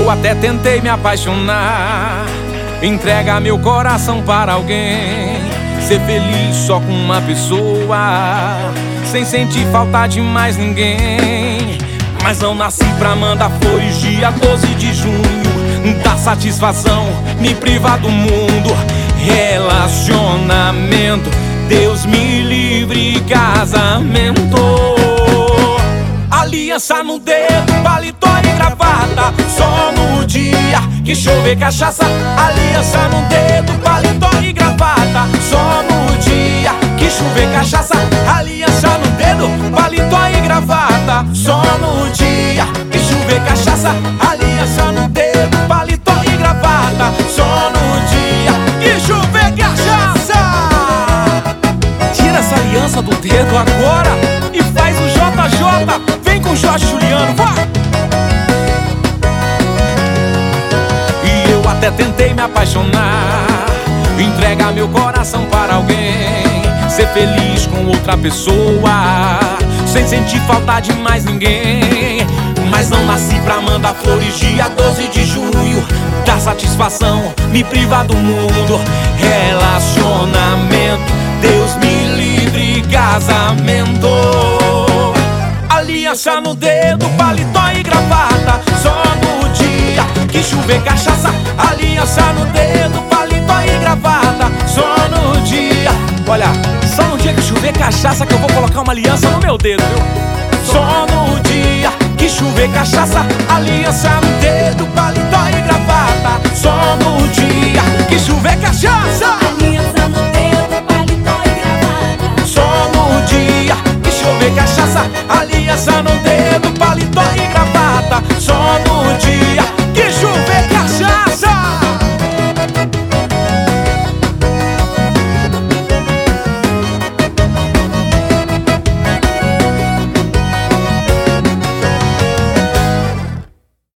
eu até tentei me apaixonar, entregar meu coração para alguém, ser feliz só com uma pessoa, sem sentir falta de mais ninguém. Mas não nasci pra mandar flores dia 12 de junho, dar satisfação, me privar do mundo. Relacionamento, Deus me livre, casamento. Aliança no dedo, paletó e gravata, só no dia que chover cachaça. Aliança no dedo, paletó e gravata, só no dia que chover cachaça. Aliança no dedo, paletó e gravata, só no dia que chover cachaça. Aliança no dedo, paletó e gravata, só no dia que chover cachaça. Tira essa aliança do dedo agora e faz o JJ. Vem com Jorge Juliano, vai! E eu até tentei me apaixonar, entregar meu coração para alguém, ser feliz com outra pessoa, sem sentir falta de mais ninguém. Mas não nasci pra mandar flores dia 12 de junho, dar satisfação, me privar do mundo. Relacionamento, Deus me livre, casamento. Aliança no dedo, paletó e gravata, só no dia que chover cachaça. Aliança no dedo, paletó e gravata, só no dia. Olha, só no dia que chover cachaça que eu vou colocar uma aliança no meu dedo, viu? Só no dia que chover cachaça. Aliança no dedo, paletó e gravata, só no dia que chover cachaça. Aliança no dedo, paletó e gravata, só no dia que chover cachaça.